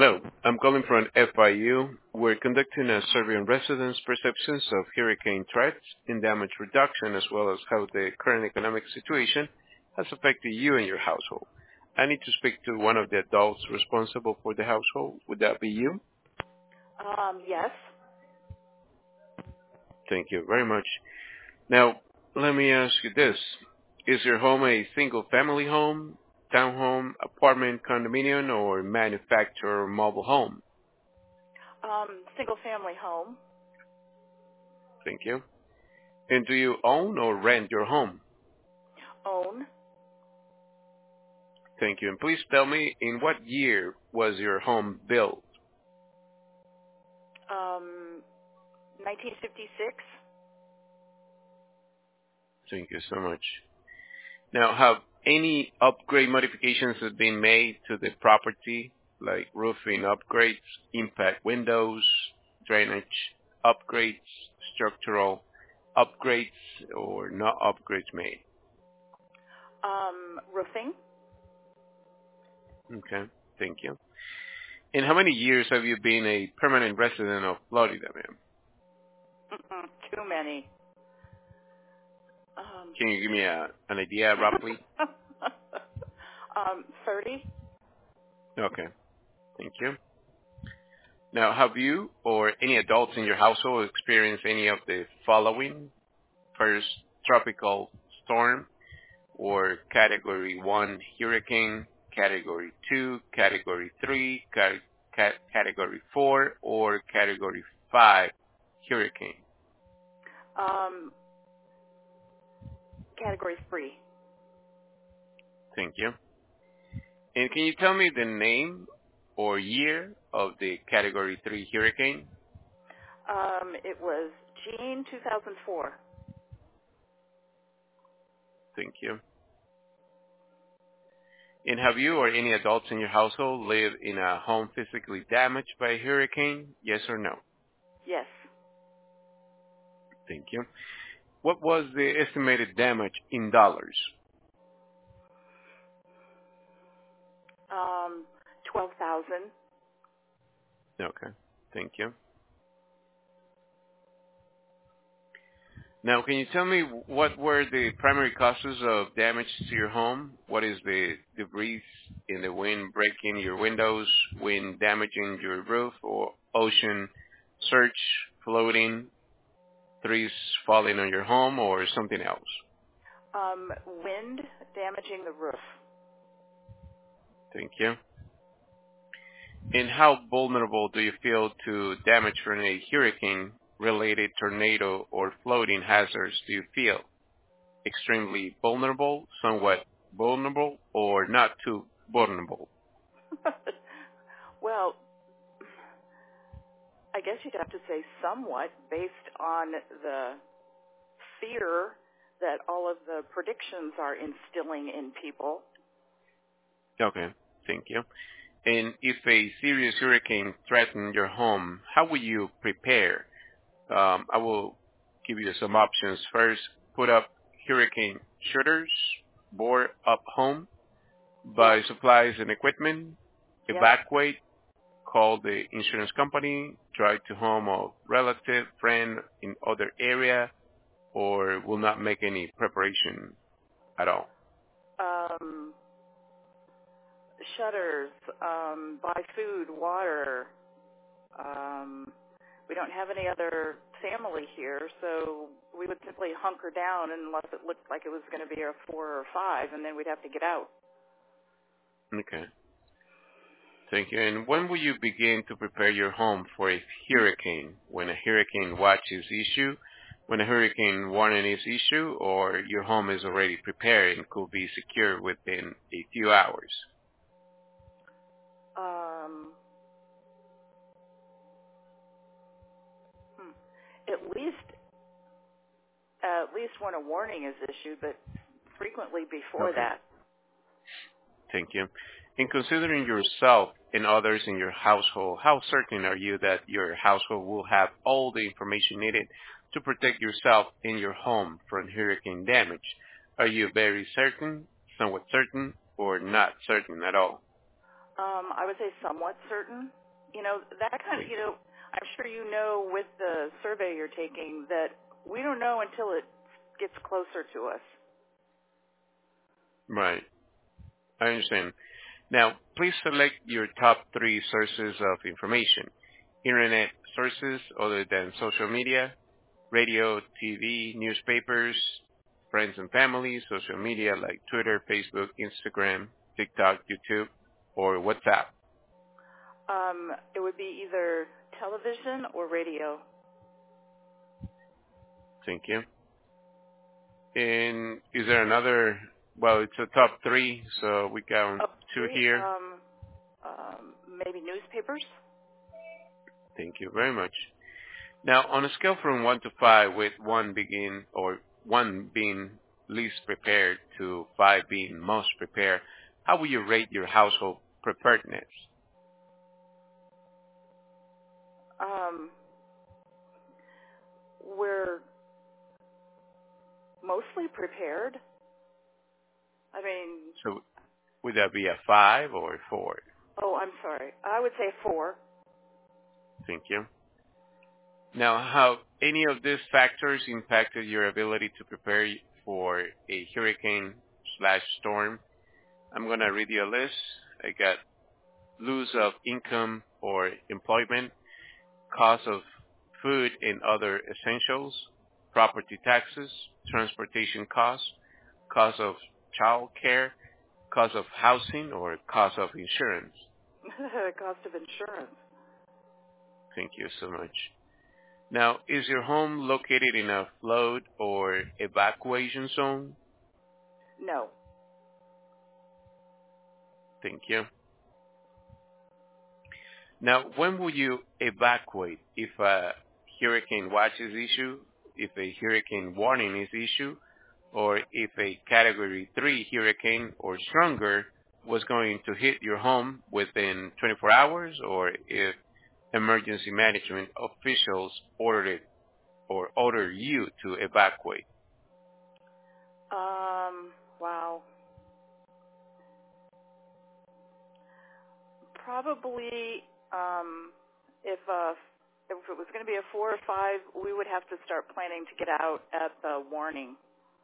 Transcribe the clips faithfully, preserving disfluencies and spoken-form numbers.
Hello, I'm calling from F I U. We're conducting a survey on residents' perceptions of hurricane threats and damage reduction, as well as how the current economic situation has affected you and your household. I need to speak to one of the adults responsible for the household. Would that be you? Um, yes. Thank you very much. Now, let me ask you this. Is your home a single-family home, townhome, apartment, condominium, or manufactured mobile home? Um, single family home. Thank you. And do you own or rent your home? Own. Thank you. And please tell me, in what year was your home built? Um, nineteen fifty-six. Thank you so much. Now, have any upgrade modifications have been made to the property, like roofing upgrades, impact windows, drainage upgrades, structural upgrades, or no upgrades made? Um, roofing. Okay, thank you. And how many years have you been a permanent resident of Florida, ma'am? Mm-mm, too many. Um, Can you give me a, an idea roughly? um, thirty. Okay, thank you. Now, have you or any adults in your household experienced any of the following? First, tropical storm or category one hurricane, category two, category three, ca- ca- category four, or category five hurricane. Um, category three. Thank you. And can you tell me the name or year of the category three hurricane? Um, it was June two thousand four. Thank you. And have you or any adults in your household lived in a home physically damaged by a hurricane? Yes or no? Yes. Thank you. What was the estimated damage in dollars? Um, twelve thousand. Okay. Thank you. Now, can you tell me what were the primary causes of damage to your home? What is the debris in the wind breaking your windows, wind damaging your roof, or ocean surge, floating, trees falling on your home, or something else? Um, wind damaging the roof. Thank you. And how vulnerable do you feel to damage from a hurricane-related tornado or floating hazards do you feel? Extremely vulnerable, somewhat vulnerable, or not too vulnerable? Well, I guess you'd have to say somewhat based on the fear that all of the predictions are instilling in people. Okay, thank you. And if a serious hurricane threatened your home, how will you prepare? Um, I will give you some options. First, put up hurricane shutters, board up home, buy Yep. supplies and equipment, Yep. evacuate, call the insurance company, drive to home of relative, friend in other area, or will not make any preparation at all. Um, shutters, um, buy food, water. Um, we don't have any other family here, so we would simply hunker down unless it looked like it was going to be a four or five, and then we'd have to get out. Okay. Thank you. And when will you begin to prepare your home for a hurricane? When a hurricane watch is issued, when a hurricane warning is issued, or your home is already prepared and could be secured within a few hours? Um, hmm. At least, uh, at least when a warning is issued, but frequently before Okay. that. Thank you. In considering yourself and others in your household, how certain are you that your household will have all the information needed to protect yourself and your home from hurricane damage? Are you very certain, somewhat certain, or not certain at all? Um, I would say somewhat certain. You know, that kind of, you know, I'm sure you know with the survey you're taking that we don't know until it gets closer to us. Right. I understand. Now, please select your top three sources of information. Internet sources other than social media, radio, T V, newspapers, friends and family, social media like Twitter, Facebook, Instagram, TikTok, YouTube, or WhatsApp. Um, it would be either television or radio. Thank you. And is there another, well, it's a top three, so we count Up two three, here. um, um, maybe newspapers. Thank you very much. Now, on a scale from one to five, with one being or one being least prepared to five being most prepared, how will you rate your household preparedness? Um, we're mostly prepared. I mean, So, would that be a five or a four? oh, I'm sorry. I would say four. Thank you. Now, how any of these factors impacted your ability to prepare for a hurricane slash storm? I'm going to read you a list. I got loss of income or employment, cost of food and other essentials, property taxes, transportation costs, cost of child care, cost of housing, or cost of insurance. Cost of insurance. Thank you so much. Now, is your home located in a flood or evacuation zone? No. Thank you. Now, when will you evacuate if a hurricane watch is issued, if a hurricane warning is issued, or if a Category three hurricane or stronger was going to hit your home within twenty-four hours, or if emergency management officials ordered it or order you to evacuate? Um, wow. Probably, um, if uh, if it was going to be a four or five, we would have to start planning to get out at the warning.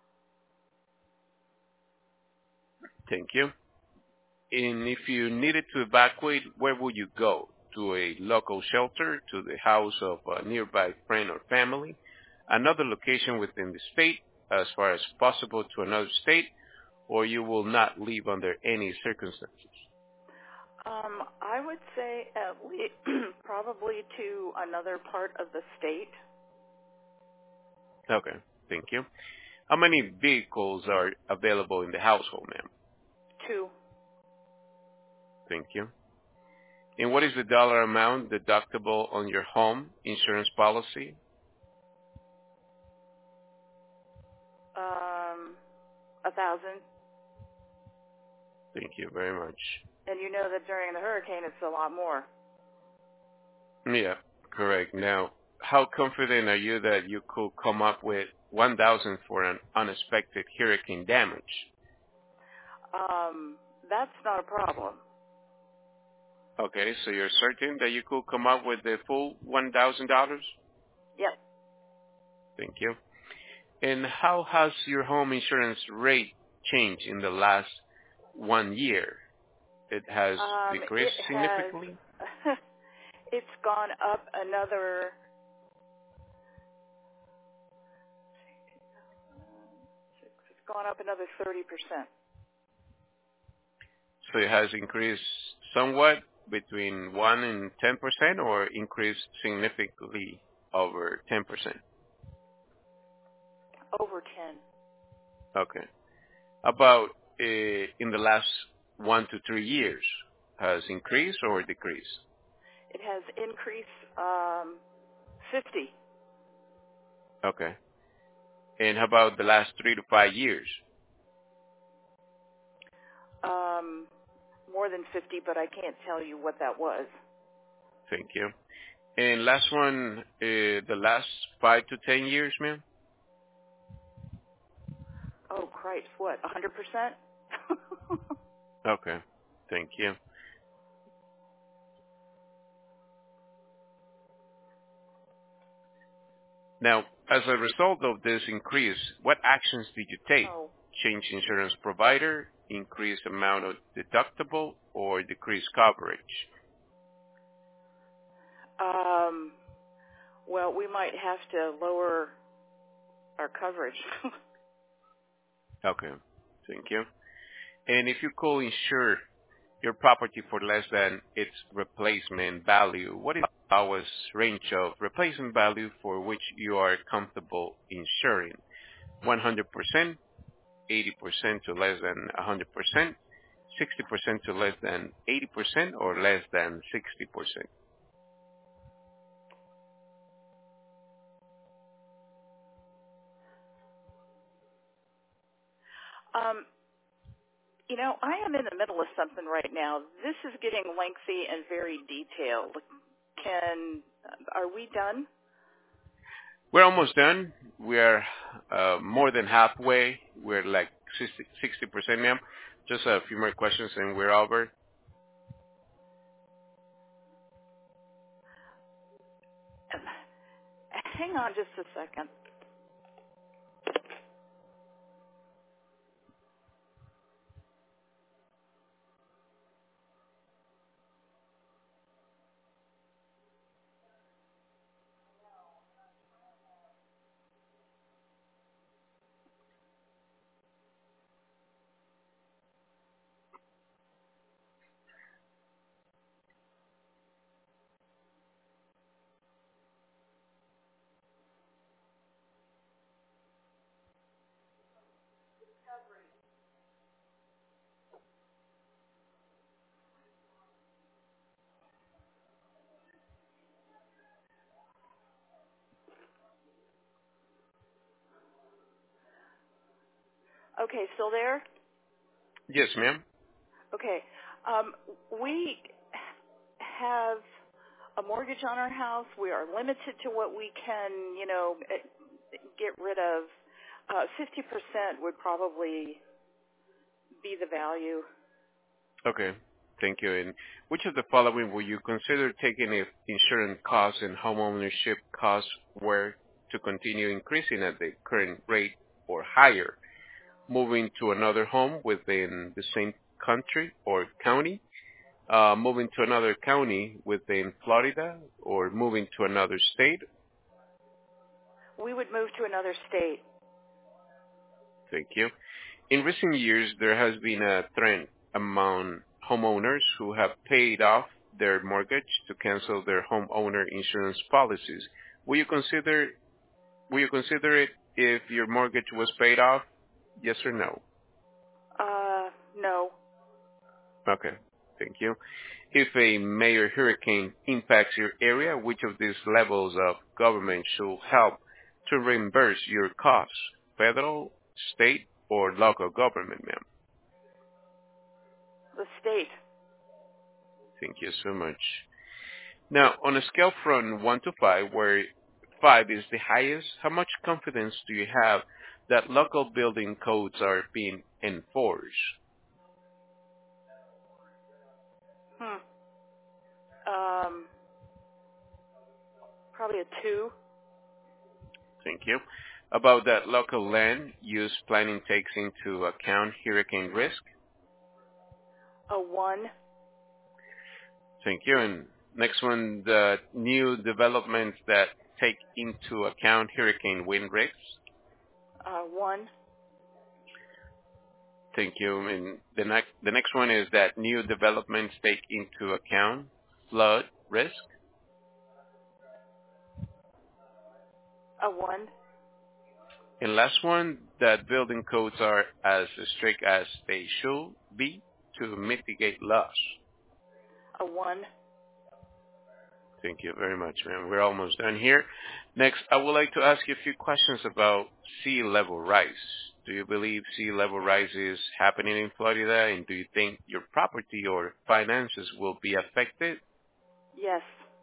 Thank you. And if you needed to evacuate, where would you go? To a local shelter, to the house of a nearby friend or family, another location within the state, as far as possible to another state, or you will not leave under any circumstances? Um, I would say at least probably to another part of the state. Okay, thank you. How many vehicles are available in the household, ma'am? Two. Thank you. And what is the dollar amount deductible on your home insurance policy? Um, a thousand. Thank you very much. And you know that during the hurricane, it's a lot more. Yeah, correct. Now, how confident are you that you could come up with one thousand for an unexpected hurricane damage? Um, that's not a problem. Okay, so you're certain that you could come up with the full one thousand dollars? Yep. Thank you. And how has your home insurance rate changed in the last one year? It has Um, decreased it significantly? has, it's gone up another, it's gone up another thirty percent. So it has increased somewhat between one and ten percent, or increased significantly over ten percent? Over ten. Okay. About uh, in the last one to three years, has increased or decreased? It has increased um, fifty. Okay. And how about the last three to five years? Um, more than fifty, but I can't tell you what that was. Thank you. And last one, uh, the last five to ten years, ma'am? Oh, Christ, what, one hundred percent? Okay. Thank you. Now, as a result of this increase, what actions did you take? Oh. Change insurance provider, increase amount of deductible, or decrease coverage? Um, well, we might have to lower our coverage. Okay, thank you. And if you could insure your property for less than its replacement value, what is the lowest range of replacement value for which you are comfortable insuring? one hundred percent, eighty percent to less than one hundred percent, sixty percent to less than eighty percent, or less than sixty percent? um, you know, I am in the middle of something right now. This is getting lengthy and very detailed. Can, are we done? We're almost done. We are uh, more than halfway. We're like sixty percent, ma'am. Just a few more questions and we're over. Hang on just a second. Okay, still there? Yes, ma'am. Okay. Um, we have a mortgage on our house. We are limited to what we can, you know, get rid of. Uh, fifty percent would probably be the value. Okay. Thank you. And which of the following will you consider taking if insurance costs and homeownership costs were to continue increasing at the current rate or higher? Moving to another home within the same country or county, uh, moving to another county within Florida, or moving to another state? We would move to another state. Thank you. In recent years, there has been a trend among homeowners who have paid off their mortgage to cancel their homeowner insurance policies. Will you consider will you consider it if your mortgage was paid off? Yes or no? Uh, no. Okay, thank you. If a major hurricane impacts your area, which of these levels of government should help to reimburse your costs? Federal, state, or local government, ma'am? The state. Thank you so much. Now, on a scale from one to five, where five is the highest, how much confidence do you have that local building codes are being enforced? Hmm. Um, probably a two. Thank you. About that local land use planning takes into account hurricane risk? A one. Thank you. And next one, the new developments that take into account hurricane wind risks? Uh, one. Thank you. And the next, the next one is that new developments take into account flood risk? A one. And last one, that building codes are as strict as they should be to mitigate loss. A one. Thank you very much, ma'am. We're almost done here. Next, I would like to ask you a few questions about sea level rise. Do you believe sea level rise is happening in Florida, and do you think your property or finances will be affected? Yes.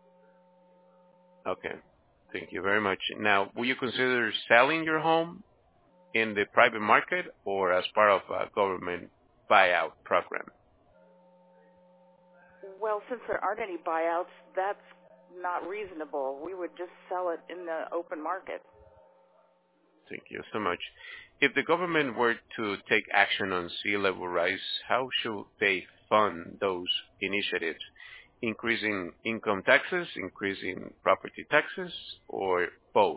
Okay. Thank you very much. Now, will you consider selling your home in the private market or as part of a government buyout program? Well, since there aren't any buyouts, that's not reasonable. We would just sell it in the open market. Thank you so much. If the government were to take action on sea level rise, how should they fund those initiatives? Increasing income taxes, increasing property taxes, or both?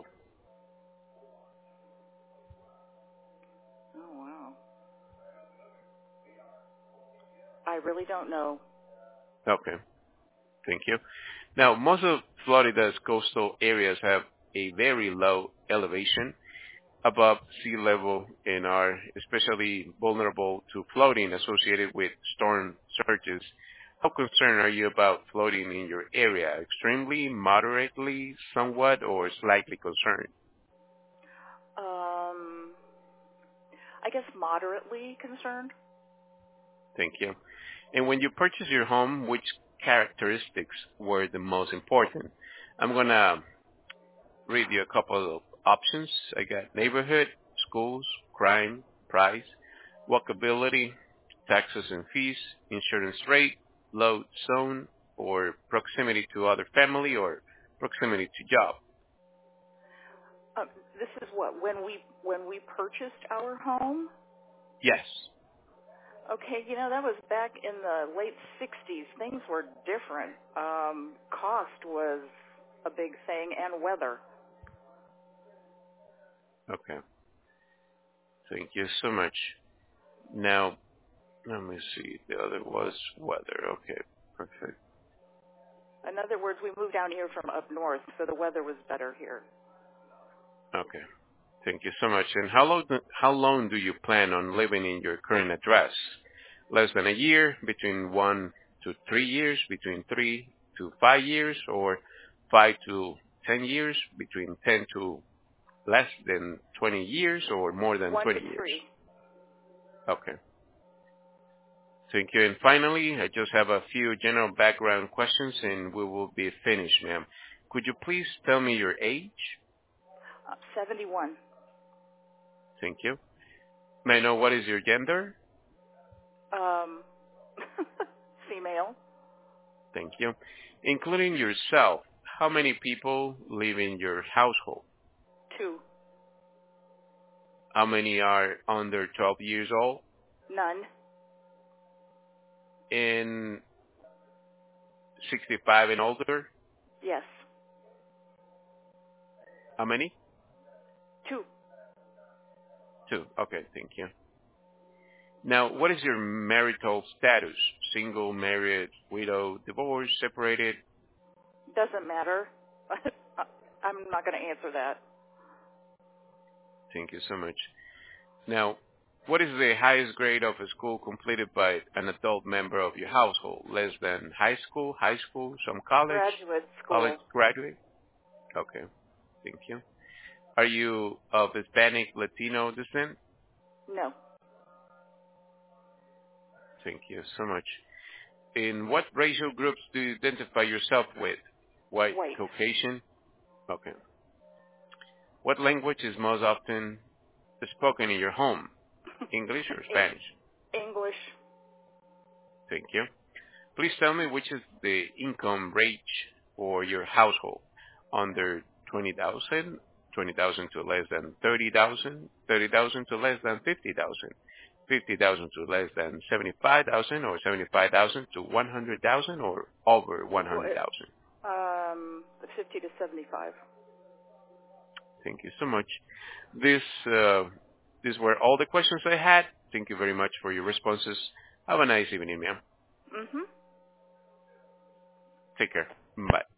Oh, wow. I really don't know. Okay. Thank you. Now, most of Florida's coastal areas have a very low elevation above sea level and are especially vulnerable to flooding associated with storm surges. How concerned are you about flooding in your area? Extremely, moderately, somewhat, or slightly concerned? Um, I guess moderately concerned. Thank you. And when you purchased your home, which characteristics were the most important? I'm going to read you a couple of options. I got neighborhood, schools, crime, price, walkability, taxes and fees, insurance rate, load zone, or proximity to other family, or proximity to job. Um, this is what when we when we purchased our home. Yes. Okay, you know that was back in the late sixties. Things were different. Um, cost was a big thing, and weather. Okay. Thank you so much. Now, let me see. The other was weather. Okay, perfect. In other words, we moved down here from up north, so the weather was better here. Okay. Thank you so much. And how long, how long do you plan on living in your current address? Less than a year, between one to three years, between three to five years, or five to ten years, between ten to less than twenty years, or more than One twenty to years? three. Okay. Thank you. And finally, I just have a few general background questions, and we will be finished, ma'am. Could you please tell me your age? Uh, Seventy-one. Thank you. May I know what is your gender? Um, female. Thank you. Including yourself, how many people live in your household? Two. How many are under twelve years old? None. And sixty-five and older? Yes. How many? Two. Two. Okay, thank you. Now, what is your marital status? Single, married, widow, divorced, separated? Doesn't matter. I'm not going to answer that. Thank you so much. Now, what is the highest grade of a school completed by an adult member of your household? Less than high school, high school, some college? Graduate school. College graduate? Okay, thank you. Are you of Hispanic, Latino descent? No. Thank you so much. In what racial groups do you identify yourself with? White, White. Caucasian? Okay. What language is most often spoken in your home? English or Spanish? English. Thank you. Please tell me which is the income range for your household. Under twenty thousand, twenty thousand to less than thirty thousand, thirty thousand to less than fifty thousand, fifty thousand to less than seventy-five thousand, or seventy-five thousand to one hundred thousand, or over one hundred thousand. Um, fifty to seventy-five. Thank you so much. This, uh, these were all the questions I had. Thank you very much for your responses. Have a nice evening, ma'am. Mm-hmm. Take care. Bye.